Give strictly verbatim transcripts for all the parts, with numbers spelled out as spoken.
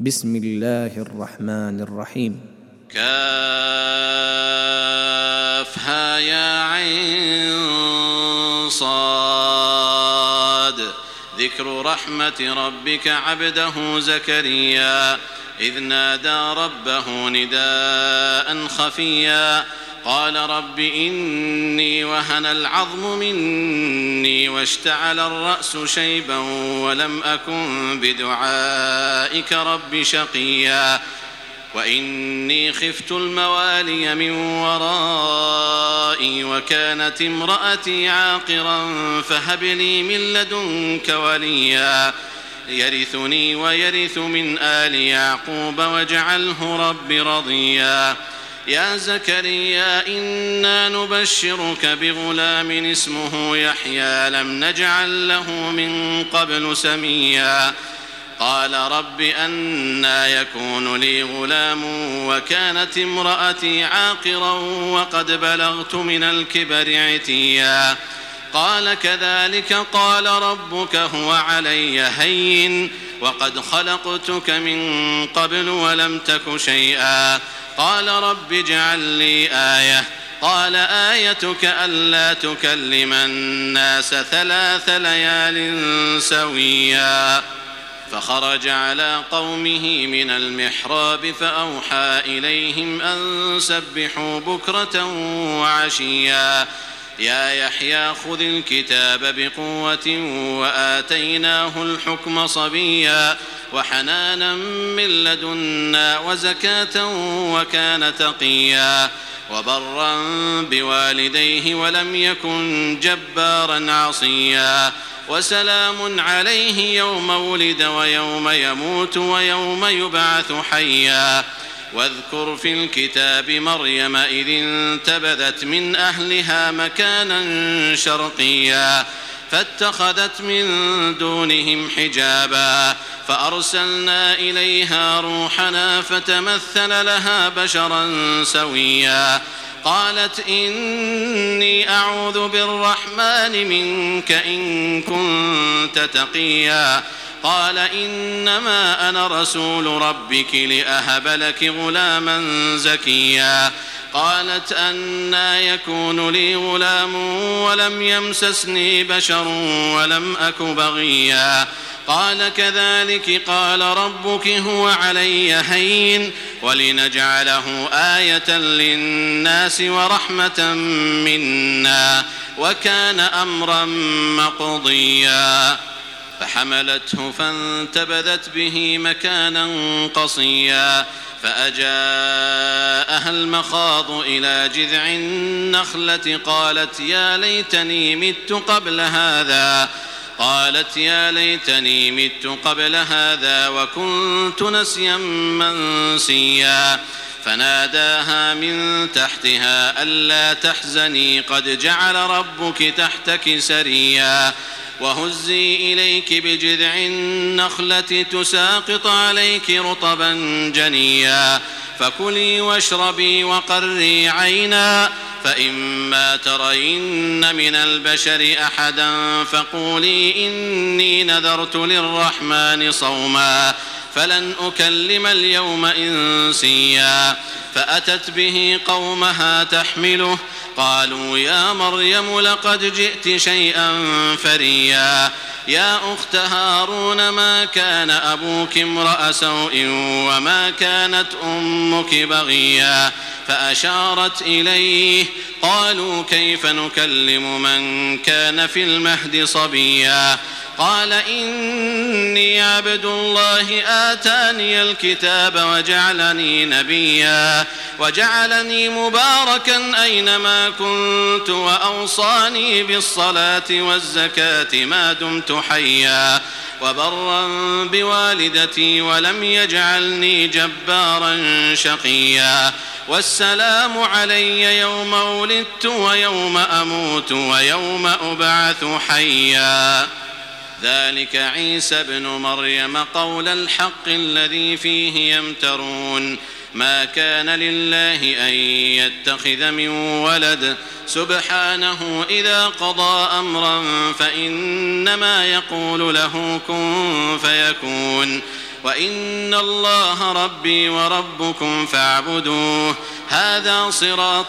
بسم الله الرحمن الرحيم. كافها يا عين صاد. ذكر رحمة ربك عبده زكريا إذ نادى ربه نداء خفيا قال رب إني وهن العظم مني واشتعل الرأس شيبا ولم أكن بدعائك رب شقيا وإني خفت الموالي من ورائي وكانت امرأتي عاقرا فهب لي من لدنك وليا يرثني ويرث من آل يعقوب واجعله رب رضيا يا زكريا إنا نبشرك بغلام اسمه يحيى لم نجعل له من قبل سميا قال رب أنى يكون لي غلام وكانت امرأتي عاقرا وقد بلغت من الكبر عتيا قال كذلك قال ربك هو علي هين وقد خلقتك من قبل ولم تك شيئا قال رب اجعل لي آية قال آيتك ألا تكلم الناس ثلاث ليال سويا فخرج على قومه من المحراب فأوحى إليهم أن سبحوا بكرة وعشيا يا يحيى خذ الكتاب بقوة وآتيناه الحكم صبيا وحنانا من لدنا وزكاة وكان تقيا وبرا بوالديه ولم يكن جبارا عصيا وسلام عليه يوم ولد ويوم يموت ويوم يبعث حيا واذكر في الكتاب مريم إذ انتبذت من أهلها مكانا شرقيا فاتخذت من دونهم حجابا فأرسلنا إليها روحنا فتمثل لها بشرا سويا قالت إني أعوذ بالرحمن منك إن كنت تقيا قال إنما أنا رسول ربك لأهب لك غلاما زكيا قالت أنى يكون لي غلام ولم يمسسني بشر ولم أك بغيا قال كذلك قال ربك هو علي هين ولنجعله آية للناس ورحمة منا وكان أمرا مقضيا فحملته فانتبذت به مكانا قصيا فأجاءها المخاض إلى جذع النخلة قالت يا ليتني مت قبل هذا قالت يا ليتني مت قبل هذا وكنت نسيا منسيا فناداها من تحتها ألا تحزني قد جعل ربك تحتك سريا وهزي إليك بجذع النخلة تساقط عليك رطبا جنيا فكلي واشربي وقري عينا فإما ترين من البشر أحدا فقولي إني نذرت للرحمن صوما فلن أكلم اليوم إنسيا فأتت به قومها تحمله قالوا يا مريم لقد جئت شيئا فريا يا أخت هارون ما كان أبوك امرأ سوء وما كانت أمك بغيا فأشارت إليه قالوا كيف نكلم من كان في المهد صبيا قال إني عبد الله آتاني الكتاب وجعلني نبيا وجعلني مباركا أينما كنت وأوصاني بالصلاة والزكاة ما دمت حيا وبرا بوالدتي ولم يجعلني جبارا شقيا والسلام علي يوم ولدت ويوم أموت ويوم أبعث حيا ذلك عيسى ابن مريم قول الحق الذي فيه يمترون ما كان لله أن يتخذ من ولد سبحانه إذا قضى أمرا فإنما يقول له كن فيكون وإن الله ربي وربكم فاعبدوه هذا صراط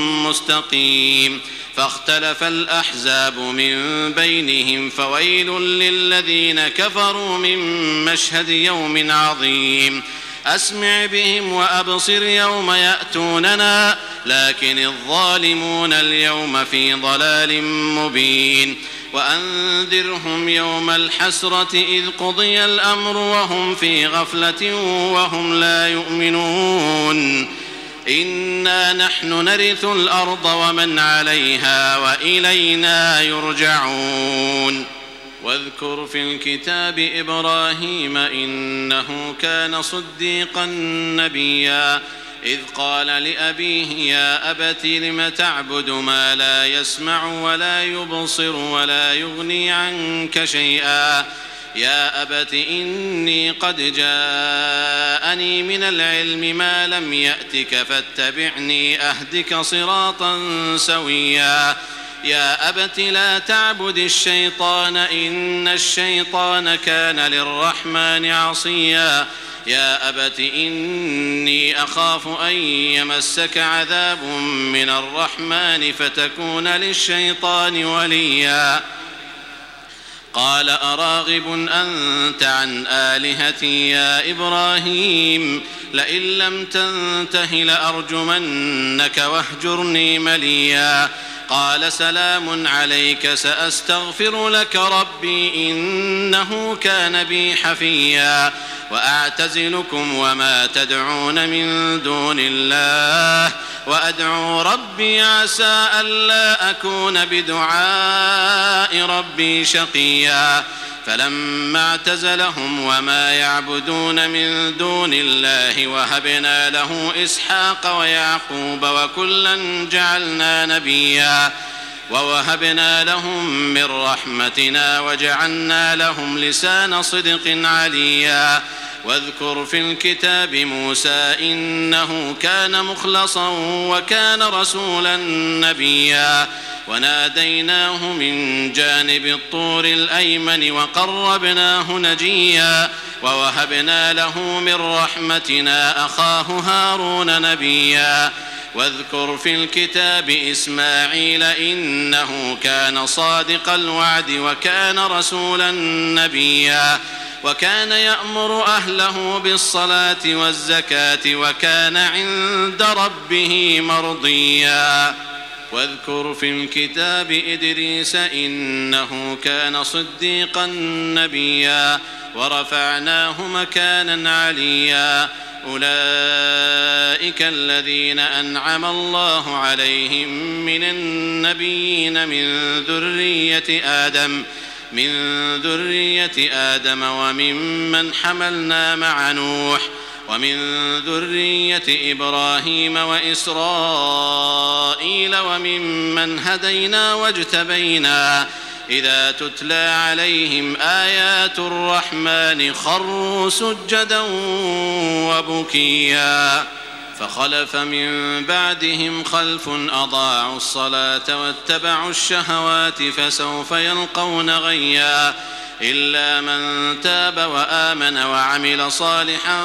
مستقيم. فاختلف الأحزاب من بينهم فويل للذين كفروا من مشهد يوم عظيم. أسمع بهم وأبصر يوم يأتوننا لكن الظالمون اليوم في ضلال مبين. وأنذرهم يوم الحسرة إذ قضي الأمر وهم في غفلة وهم لا يؤمنون. إنا نحن نرث الأرض ومن عليها وإلينا يرجعون. واذكر في الكتاب إبراهيم إنه كان صديقا نبيا إذ قال لأبيه يا أبت لم تعبد ما لا يسمع ولا يبصر ولا يغني عنك شيئا يا أبت إني قد جاءني من العلم ما لم يأتك فاتبعني أهدك صراطا سويا يا أبت لا تعبد الشيطان إن الشيطان كان للرحمن عصيا يا أبت إني أخاف أن يمسك عذاب من الرحمن فتكون للشيطان وليا قال أراغب أنت عن آلهتي يا إبراهيم لئن لم تنته لأرجمنك واهجرني مليا قال سلام عليك سأستغفر لك ربي إنه كان بي حفيا وأعتزلكم وما تدعون من دون الله وأدعو ربي عسى ألا أكون بدعاء ربي شقيا فلما اعتزلهم وما يعبدون من دون الله وهبنا له إسحاق ويعقوب وكلا جعلنا نبيا ووهبنا لهم من رحمتنا وجعلنا لهم لسان صدق عليا واذكر في الكتاب موسى إنه كان مخلصا وكان رسولا نبيا وناديناه من جانب الطور الأيمن وقربناه نجيا ووهبنا له من رحمتنا أخاه هارون نبيا واذكر في الكتاب إسماعيل إنه كان صادق الوعد وكان رسولا نبيا وكان يأمر أهله بالصلاة والزكاة وكان عند ربه مرضيا واذكر في الكتاب إدريس إنه كان صديقا نبيا ورفعناه مكانا عليا أولئك الذين أنعم الله عليهم من النبيين من ذرية آدم من ذرية آدم وممن حملنا مع نوح ومن ذرية إبراهيم وإسرائيل وممن هدينا واجتبينا إذا تتلى عليهم آيات الرحمن خروا سجدا وبكيا فخلف من بعدهم خلف أضاعوا الصلاة واتبعوا الشهوات فسوف يلقون غيا إلا من تاب وآمن وعمل صالحا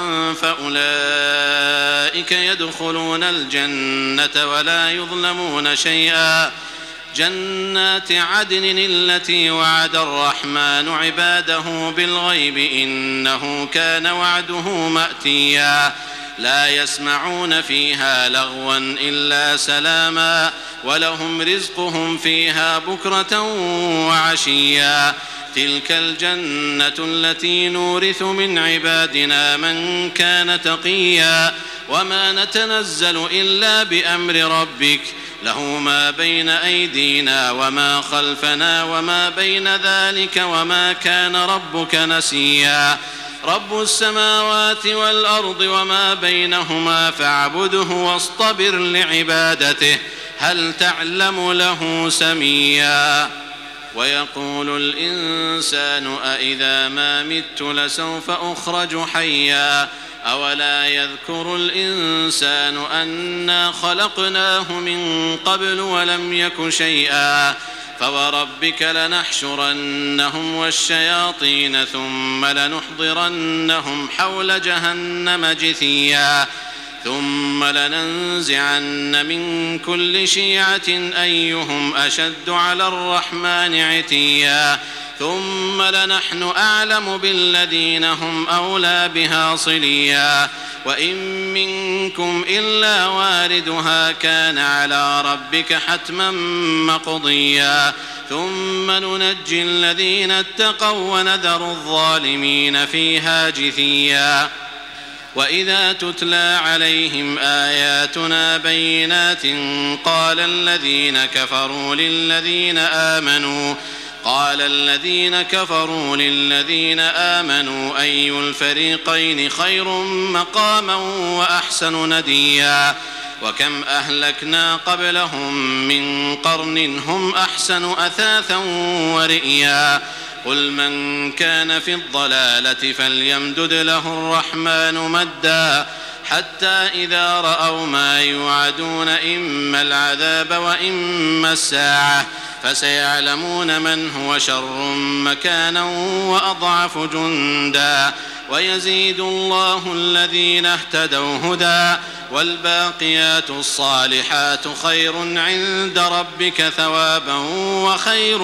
فأولئك يدخلون الجنة ولا يظلمون شيئا جنات عدن التي وعد الرحمن عباده بالغيب إنه كان وعده مأتيا لا يسمعون فيها لغوا إلا سلاما ولهم رزقهم فيها بكرة وعشيا تلك الجنة التي نورث من عبادنا من كان تقيا وما نتنزل إلا بأمر ربك له ما بين أيدينا وما خلفنا وما بين ذلك وما كان ربك نسيا رب السماوات والأرض وما بينهما فاعبده واصطبر لعبادته هل تعلم له سميا ويقول الإنسان أإذا ما مت لسوف أخرج حيا أولا يذكر الإنسان أنا خلقناه من قبل ولم يك شيئا فوربك لنحشرنهم والشياطين ثم لنحضرنهم حول جهنم جثيا ثم لننزعن من كل شيعة أيهم أشد على الرحمن عتيا ثم لنحن أعلم بالذين هم أولى بها صليا وإن منكم إلا واردها كان على ربك حتما مقضيا ثم ننجي الذين اتقوا ونذر الظالمين فيها جثيا وإذا تتلى عليهم آياتنا بينات قال الذين كفروا للذين آمنوا قال الذين كفروا للذين آمنوا أي الفريقين خير مقاما وأحسن نديا وكم أهلكنا قبلهم من قرن هم أحسن أثاثا ورئيا قل من كان في الضلالة فليمدد له الرحمن مدا حتى إذا رأوا ما يوعدون إما العذاب وإما الساعة فسيعلمون من هو شر مكانا وأضعف جندا ويزيد الله الذين اهتدوا هدى والباقيات الصالحات خير عند ربك ثوابا وخير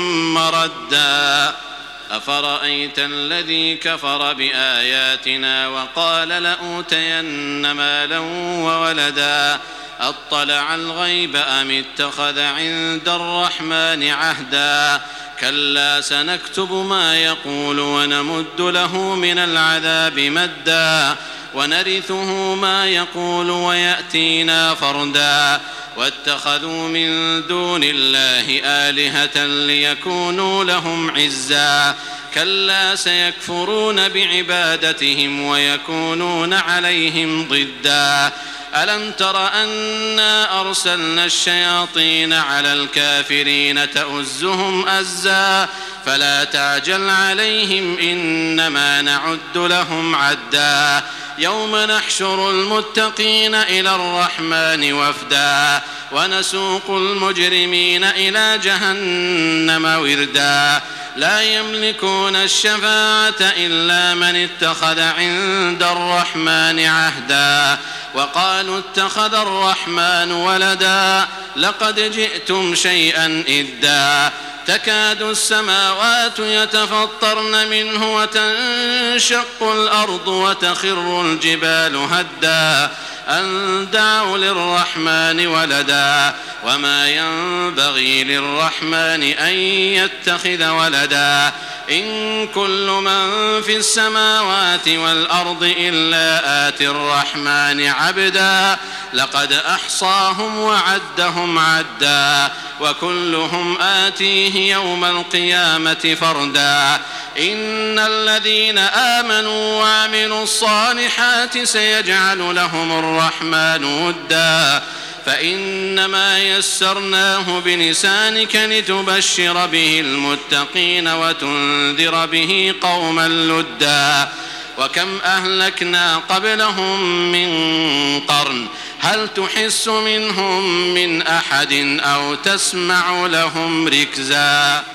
مردا أفرأيت الذي كفر بآياتنا وقال لأوتين مالا وولدا أطلع الغيب أم اتخذ عند الرحمن عهدا كلا سنكتب ما يقول ونمد له من العذاب مدا ونرثه ما يقول ويأتينا فردا واتخذوا من دون الله آلهة ليكونوا لهم عزا كلا سيكفرون بعبادتهم ويكونون عليهم ضدا ألم تر أنا أرسلنا الشياطين على الكافرين تؤزهم أزا فلا تعجل عليهم إنما نعد لهم عدا يوم نحشر المتقين إلى الرحمن وفدا ونسوق المجرمين إلى جهنم وردا لا يملكون الشفاعة إلا من اتخذ عند الرحمن عهدا وقالوا اتخذ الرحمن ولدا لقد جئتم شيئا إدا تكاد السماوات يتفطرن منه وتنشق الأرض وتخر الجبال هدا أن دعوا للرحمن ولدا وما ينبغي للرحمن أن يتخذ ولدا إن كل من في السماوات والأرض إلا آتي الرحمن عبدا لقد أحصاهم وعدهم عدا وكلهم آتيه يوم القيامة فردا إن الذين آمنوا وعملوا الصالحات سيجعل لهم الرحمن ودا فإنما يسرناه بلسانك لتبشر به المتقين وتنذر به قوما لدا وكم أهلكنا قبلهم من قرن هل تحس منهم من أحد أو تسمع لهم ركزا.